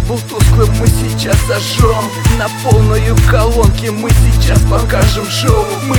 был тусклым, мы сейчас зажжем. На полную колонке мы сейчас покажем шоу. Мы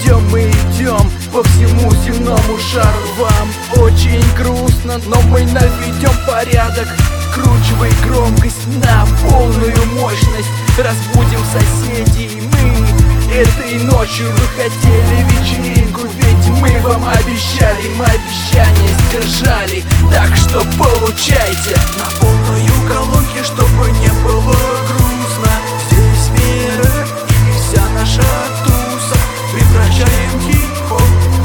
идем по всему земному шару. Вам очень грустно, но мы наведем порядок. Кручивай громкость на полную мощность. Разбудим соседей. Мы этой ночью вы хотели вечеринку, ведь мы вам обещали, мы обещания сдержали. Так что получайте на полную колонке, чтобы не было грустно. Здесь вера и вся наша туса. Превращаем хип-хоп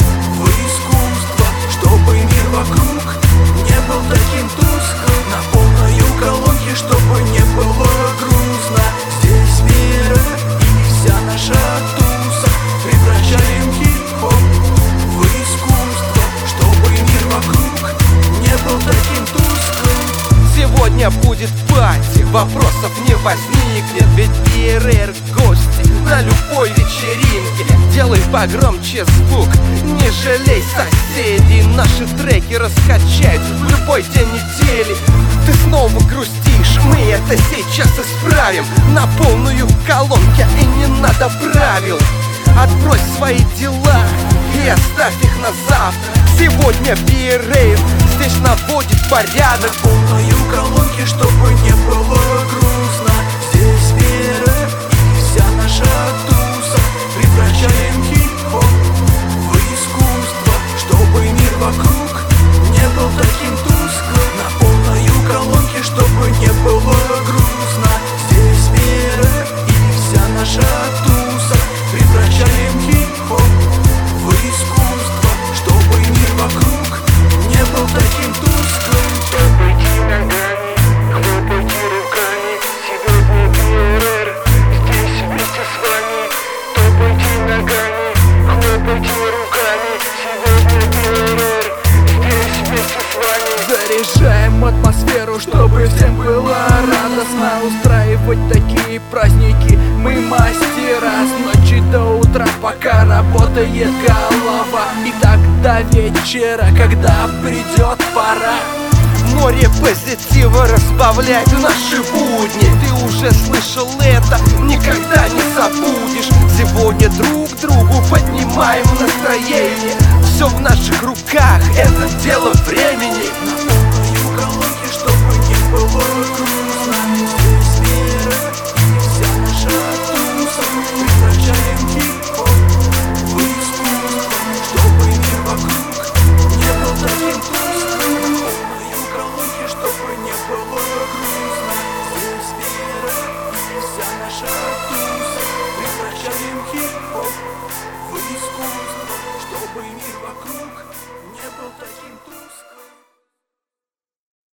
в искусство, чтобы мир вокруг не был таким тусклым. На полную колонке, чтобы не было грустно. Здесь вера и вся наша туса. Превращаем хип-хоп в искусство, чтобы мир вокруг не был таким тусклым. Сегодня будет пати, вопросов не возникнет, ведь ПРР гости на любой вечеринке. Делай погромче звук, не жалей соседей. Наши треки раскачают в любой день недели. Ты снова грустишь, мы это сейчас исправим. На полную колонке и не надо правил. Отбрось свои дела и оставь их на завтра. Сегодня ПРР здесь наводит порядок. На полную колонке, чтобы не было грустно. Здесь вера и вся наша туса. Превращаем хип-хоп в искусство, чтобы мир вокруг не был таким тусклым. На полную колонке, чтобы не было грустно. Здесь вера и вся наша туса. Превращаем хип-хоп в искусство, чтобы мир вокруг не был таким тусклым. Топайте ногами, хлопайте руками. Сегодня ПРР здесь вместе с вами. Топайте ногами, хлопайте руками. Сегодня ПРР здесь вместе с вами. Заряжаем атмосферу, чтобы всем было радостно. Устраивать такие праздники мы мастера. С ночи до утра, пока работает голова. И так до вечера, когда придет пора. Море позитива разбавляет наши будни. Ты уже слышал это, никогда не забудешь. Сегодня друг другу поднимаем настроение. Все в наших руках, это дело времени.